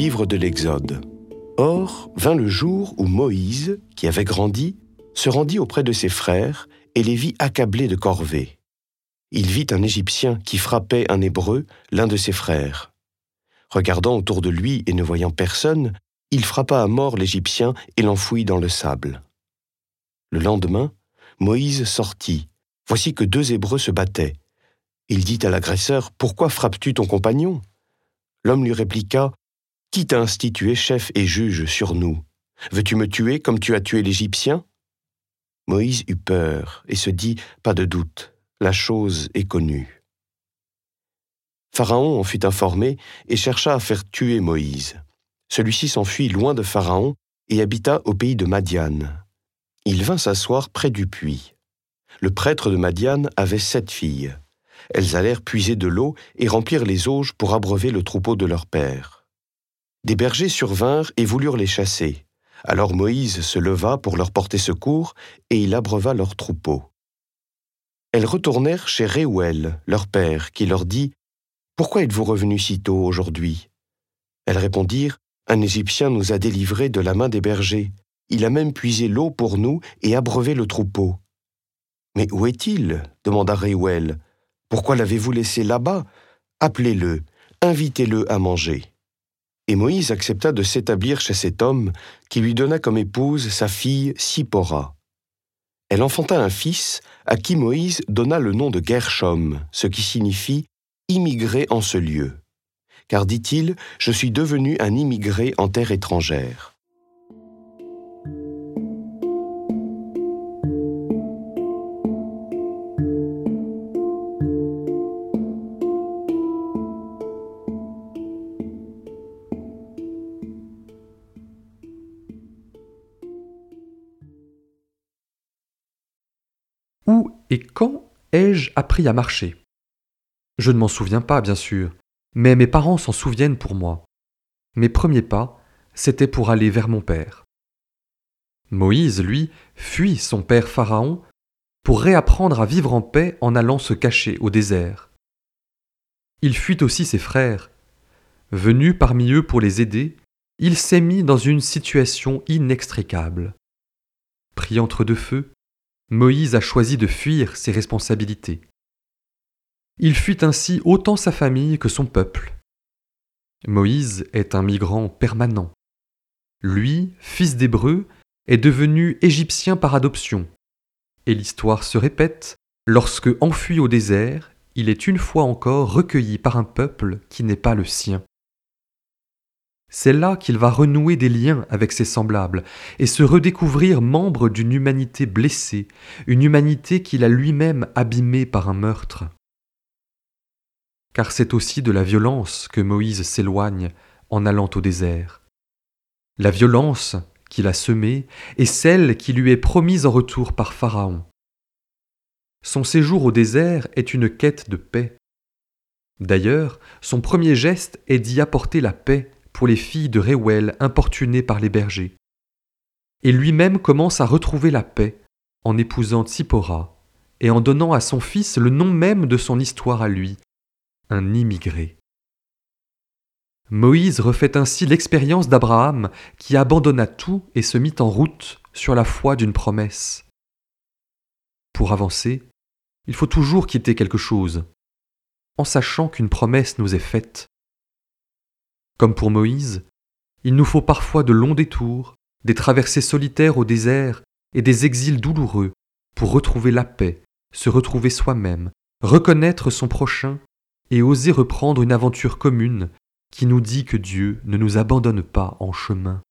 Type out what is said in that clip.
livre de l'Exode. Or, vint le jour où Moïse, qui avait grandi, se rendit auprès de ses frères et les vit accablés de corvée. Il vit un Égyptien qui frappait un Hébreu, l'un de ses frères. Regardant autour de lui et ne voyant personne, il frappa à mort l'Égyptien et l'enfouit dans le sable. Le lendemain, Moïse sortit. Voici que 2 Hébreux se battaient. Il dit à l'agresseur, « Pourquoi frappes-tu ton compagnon » L'homme lui répliqua, « Qui t'a institué chef et juge sur nous ? Veux-tu me tuer comme tu as tué l'Égyptien » Moïse eut peur et se dit, « Pas de doute, la chose est connue. » Pharaon en fut informé et chercha à faire tuer Moïse. Celui-ci s'enfuit loin de Pharaon et habita au pays de Madian. Il vint s'asseoir près du puits. Le prêtre de Madian avait 7 filles. Elles allèrent puiser de l'eau et remplir les auges pour abreuver le troupeau de leur père. Des bergers survinrent et voulurent les chasser. Alors Moïse se leva pour leur porter secours et il abreuva leur troupeau. Elles retournèrent chez Réouel, leur père, qui leur dit « Pourquoi êtes-vous revenus si tôt aujourd'hui » Elles répondirent « Un Égyptien nous a délivrés de la main des bergers. Il a même puisé l'eau pour nous et abreuvé le troupeau. » « Mais où est-il » demanda Réouel. « Pourquoi l'avez-vous laissé là-bas ? Appelez-le, invitez-le à manger. » Et Moïse accepta de s'établir chez cet homme qui lui donna comme épouse sa fille Sipora. Elle enfanta un fils à qui Moïse donna le nom de Gershom, ce qui signifie « immigré en ce lieu ». Car, dit-il, « Je suis devenu un immigré en terre étrangère. » Où et quand ai-je appris à marcher ? Je ne m'en souviens pas, bien sûr, mais mes parents s'en souviennent pour moi. Mes premiers pas, c'était pour aller vers mon père. Moïse, lui, fuit son père Pharaon pour réapprendre à vivre en paix en allant se cacher au désert. Il fuit aussi ses frères. Venu parmi eux pour les aider, il s'est mis dans une situation inextricable. Pris entre 2 feux, Moïse a choisi de fuir ses responsabilités. Il fuit ainsi autant sa famille que son peuple. Moïse est un migrant permanent. Lui, fils d'Hébreu, est devenu Égyptien par adoption. Et l'histoire se répète, lorsque, enfui au désert, il est une fois encore recueilli par un peuple qui n'est pas le sien. C'est là qu'il va renouer des liens avec ses semblables et se redécouvrir membre d'une humanité blessée, une humanité qu'il a lui-même abîmée par un meurtre. Car c'est aussi de la violence que Moïse s'éloigne en allant au désert. La violence qu'il a semée est celle qui lui est promise en retour par Pharaon. Son séjour au désert est une quête de paix. D'ailleurs, son premier geste est d'y apporter la paix pour les filles de Réouel importunées par les bergers. Et lui-même commence à retrouver la paix en épousant Tsipora et en donnant à son fils le nom même de son histoire à lui, un immigré. Moïse refait ainsi l'expérience d'Abraham qui abandonna tout et se mit en route sur la foi d'une promesse. Pour avancer, il faut toujours quitter quelque chose, en sachant qu'une promesse nous est faite. Comme pour Moïse, il nous faut parfois de longs détours, des traversées solitaires au désert et des exils douloureux pour retrouver la paix, se retrouver soi-même, reconnaître son prochain et oser reprendre une aventure commune qui nous dit que Dieu ne nous abandonne pas en chemin.